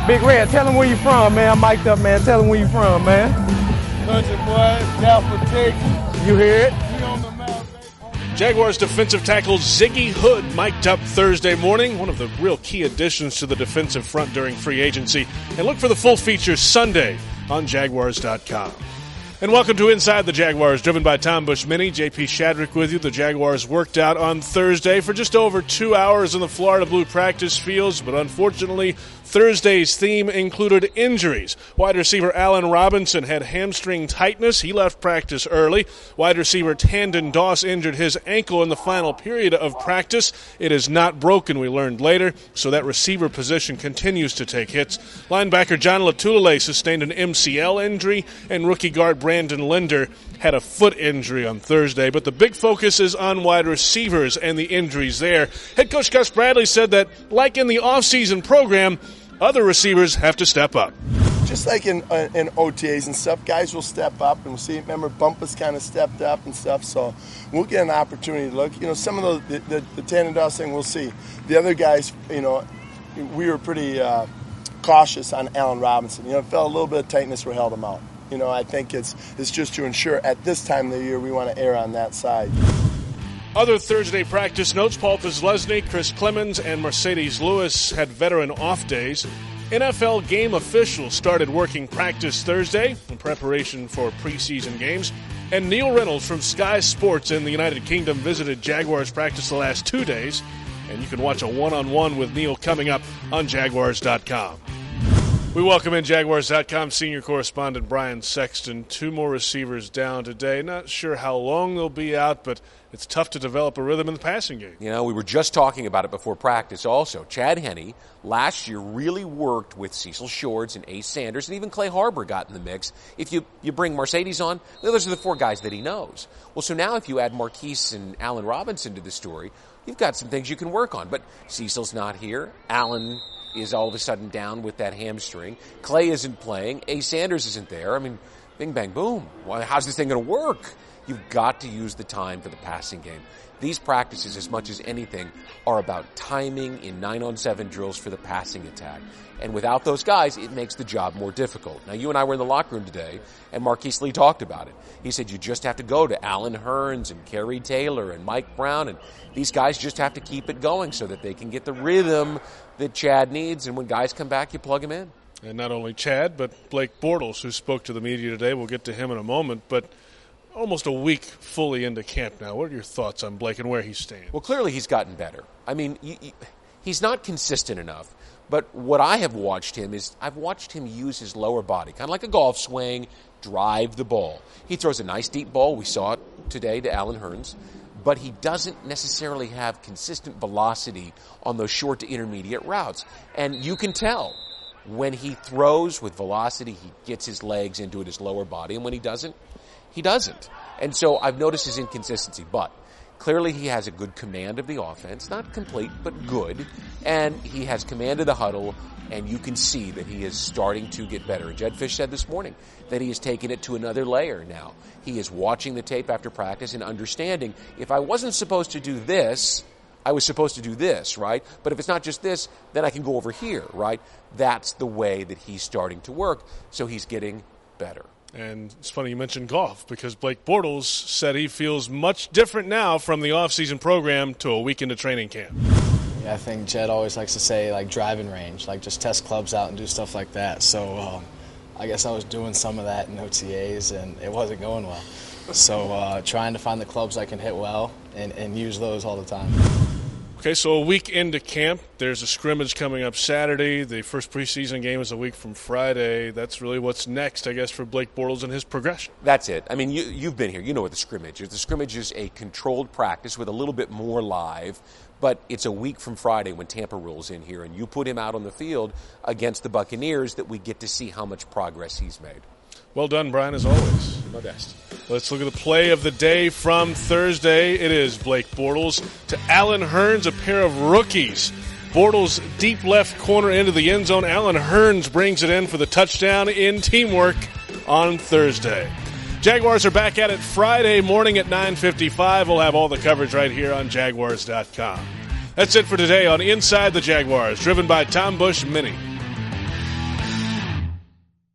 Big Red, tell him where you from, man. I'm mic'd up, man. Tell him where you from, man. Country boy, Dallas, Texas. You hear it? We on the map, baby. Jaguars defensive tackle Ziggy Hood mic'd up Thursday morning, one of the real key additions to the defensive front during free agency. And look for the full feature Sunday on Jaguars.com. And welcome to Inside the Jaguars, driven by Tom Bush Mini. JP Shadrick with you. The Jaguars worked out on Thursday for just over 2 hours in the Florida Blue practice fields, but unfortunately, Thursday's theme included injuries. Wide receiver Allen Robinson had hamstring tightness. He left practice early. Wide receiver Tandon Doss injured his ankle in the final period of practice. It is not broken, we learned later, so that receiver position continues to take hits. Linebacker John Latulele sustained an MCL injury, and rookie guard Brandon Linder had a foot injury on Thursday. But the big focus is on wide receivers and the injuries there. Head coach Gus Bradley said that, like in the offseason program, other receivers have to step up. Just like in OTAs and stuff, guys will step up, and we'll see. Remember, Bumpus kind of stepped up and stuff, so we'll get an opportunity to look. You know, some of the Tandon Doss thing, we'll see. The other guys, you know, we were pretty cautious on Allen Robinson. You know, it felt a little bit of tightness, we held him out. You know, I think it's just to ensure at this time of the year we want to err on that side. Other Thursday practice notes: Paul Posluszny, Chris Clemens, and Mercedes Lewis had veteran off days. NFL game officials started working practice Thursday in preparation for preseason games. And Neil Reynolds from Sky Sports in the United Kingdom visited Jaguars practice the last 2 days. And you can watch a one-on-one with Neil coming up on Jaguars.com. We welcome in Jaguars.com senior correspondent Brian Sexton. 2 more receivers down today. Not sure how long they'll be out, but it's tough to develop a rhythm in the passing game. You know, we were just talking about it before practice also. Chad Henne last year really worked with Cecil Shorts and Ace Sanders, and even Clay Harbor got in the mix. If you bring Mercedes on, those are the 4 guys that he knows. Well, so now if you add Marquise and Allen Robinson to the story, you've got some things you can work on. But Cecil's not here. Allen is all of a sudden down with that hamstring. Clay isn't playing. Ace Sanders isn't there. I mean, bing, bang, boom. Well, how's this thing going to work? You've got to use the time for the passing game. These practices, as much as anything, are about timing in 9-on-7 drills for the passing attack. And without those guys, it makes the job more difficult. Now, you and I were in the locker room today, and Marquise Lee talked about it. He said you just have to go to Allen Hurns and Kerry Taylor and Mike Brown, and these guys just have to keep it going so that they can get the rhythm that Chad needs, and when guys come back, you plug them in. And not only Chad, but Blake Bortles, who spoke to the media today. We'll get to him in a moment, but almost a week fully into camp now. What are your thoughts on Blake and where he's staying? Well, clearly he's gotten better. I mean, he's not consistent enough. But what I have watched him is I've watched him use his lower body, kind of like a golf swing, drive the ball. He throws a nice deep ball. We saw it today to Allen Hurns. But he doesn't necessarily have consistent velocity on those short to intermediate routes. And you can tell when he throws with velocity, he gets his legs into his lower body. And when he doesn't, he doesn't. And so I've noticed his inconsistency. But clearly he has a good command of the offense. Not complete, but good. And he has command of the huddle. And you can see that he is starting to get better. And Jedd Fisch said this morning that he has taken it to another layer now. He is watching the tape after practice and understanding, if I wasn't supposed to do this, I was supposed to do this, right? But if it's not just this, then I can go over here, right? That's the way that he's starting to work. So he's getting better. And it's funny you mentioned golf, because Blake Bortles said he feels much different now from the offseason program to a week into training camp. Yeah, I think Jed always likes to say, like, driving range, like just test clubs out and do stuff like that. So I guess I was doing some of that in OTAs, and it wasn't going well. So trying to find the clubs I can hit well and use those all the time. Okay, so a week into camp, there's a scrimmage coming up Saturday. The first preseason game is a week from Friday. That's really what's next, I guess, for Blake Bortles and his progression. That's it. I mean, you've been here. You know what the scrimmage is. The scrimmage is a controlled practice with a little bit more live, but it's a week from Friday when Tampa rolls in here, and you put him out on the field against the Buccaneers that we get to see how much progress he's made. Well done, Brian, as always. My best. Let's look at the play of the day from Thursday. It is Blake Bortles to Allen Hurns, a pair of rookies. Bortles deep left corner into the end zone. Allen Hurns brings it in for the touchdown in teamwork on Thursday. Jaguars are back at it Friday morning at 9:55. We'll have all the coverage right here on Jaguars.com. That's it for today on Inside the Jaguars, driven by Tom Bush Mini.